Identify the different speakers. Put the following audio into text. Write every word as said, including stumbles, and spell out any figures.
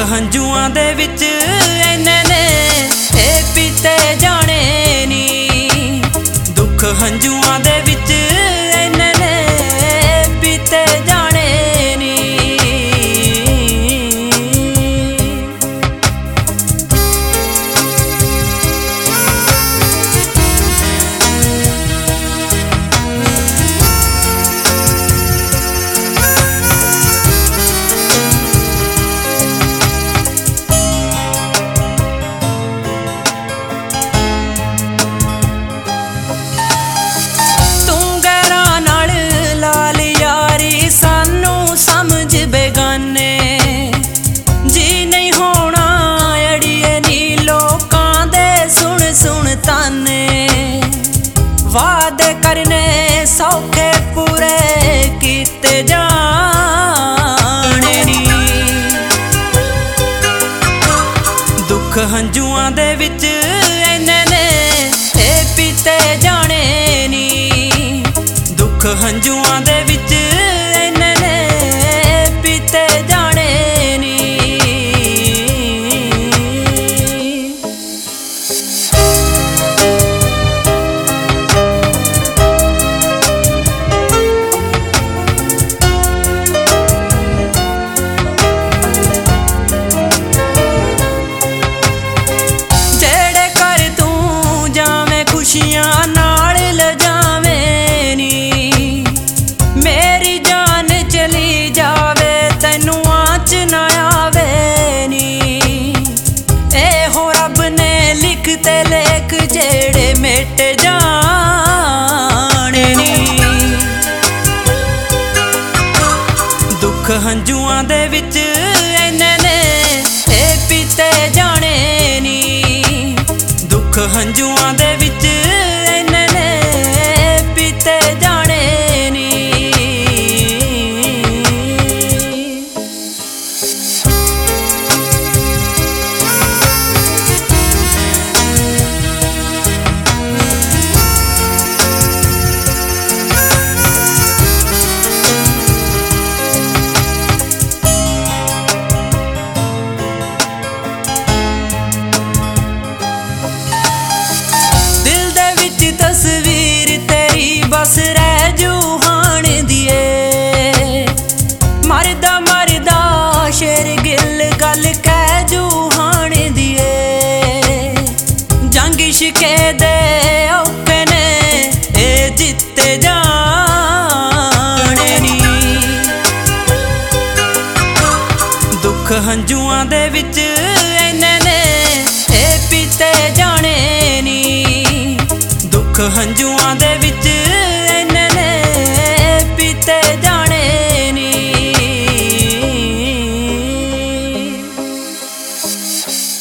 Speaker 1: ਹੰਝੂਆਂ ਦੇ ਵਿੱਚ ਐਨੇ ਨੇ ਇਹ ਪੀਤੇ ਜਾਣੇ ਨੀ। ਦੁੱਖ ਹੰਝੂਆਂ ਦੇ ਵਿੱਚ ਐਨੇ ਨੇ ਪੀਤੇ ਜਾਣੇ ਨੀ। वादे करने सौखे पूरे कीते जाने नी। दुख हंझुआं दे विच ऐने ने ए पीते जाने नी। दुख हंझुआं दे विच ऐने ने पीते जाने नी। खुशियां नाल लजावें नी। मेरी जान चली जावे तैनू आँच ना आवे नी। ए हो रब ने लिखते लेख जेड़े मिट जाने नी। दुख हंझुआं दे विच ऐने ने ए पीते जाने नी। दुख हंझुआं दे विच ऐने ने पीते जाने नी। तस्वीर तेरी बस रह जू हाण दिए। मरदा मरदा शेर गिल गल कह जू हाण दिए। जंग इश्के दे औखे ने ए जित्ते जाने नी। दुख हंझुआं दे विच ऐने ने ए पीते जाने नी। दुख हंझुआं दे विच ऐने ने पीते जाने नी।